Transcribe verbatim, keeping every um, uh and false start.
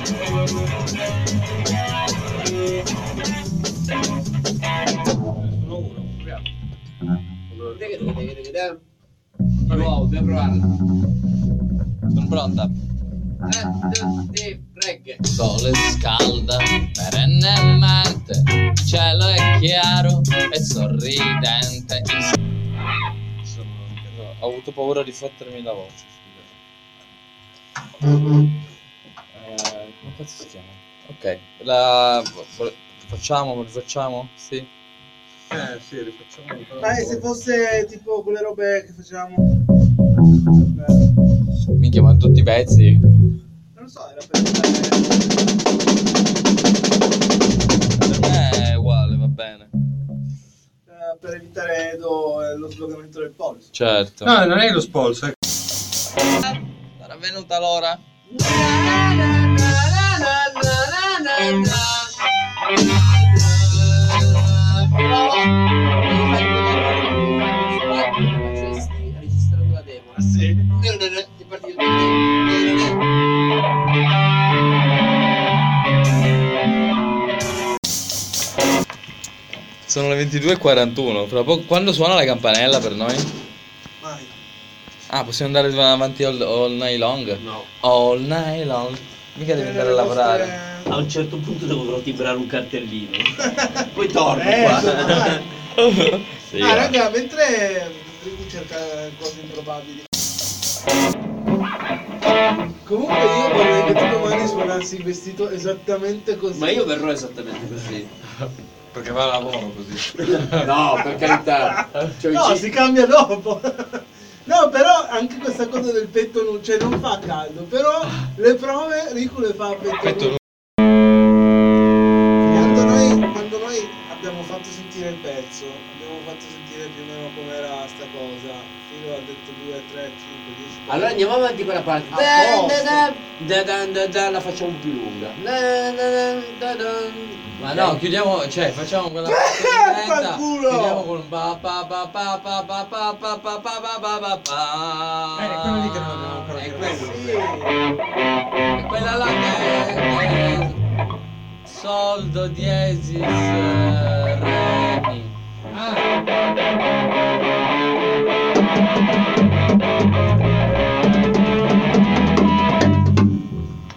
Di nuovo, devo provarla. Sono pronta. Ti prego. Sole scalda perennemente, il cielo è chiaro e sorridente. Sono... Ho avuto paura di fottermi la voce. Eh, come cazzo si chiama? Ok, la facciamo, rifacciamo? Sì. Eh sì, rifacciamo. Ma se fosse tipo quelle robe che facevamo. Minchia, ma tutti i pezzi. Non lo so, era per Per me è uguale, va bene. eh, per evitare do, eh, lo slogamento del polso. Certo. No, non è lo spolso. Eh. Sarà venuta l'ora? Registrando la demo. Sì. È partito. Sono le ventidue e quarantuno. Fra poco, quando suona la campanella per noi? Vai. Ah, possiamo andare avanti all, all night long? No. All night long. Mica devi andare a lavorare. A un certo punto dovrò timbrare un cartellino. Poi torno Eh, qua. insomma, Sì, ah, va. raga, mentre Riku cerca cose improbabili. Comunque io vorrei che tu domani suonassi il vestito esattamente così. Ma io verrò esattamente così. Perché va a lavoro così. No, per carità. Cioè, No, ci- si cambia dopo. No, però anche questa cosa del petto nudo, cioè non fa caldo, però le prove Riku le fa a petto, Petto nudo. Quando noi, quando noi abbiamo fatto sentire il pezzo, abbiamo fatto sentire più o meno com'era sta cosa. Filo ha detto due, tre, cinque, dieci. Allora andiamo avanti con la parte. A Da, posto. da, da, da, da, da, la facciamo più lunga. Da, da, da, da, da. Ma no, chiudiamo, cioè facciamo quella Eh, lenta, fanculo! chiudiamo con un pa pa pa pa pa pa pa pa pa pa pa pa pa pa. Eh, quello lì che non abbiamo ancora È tirato. quello. Sì. E quella là che è sol do diesis eh, re mi. Ah,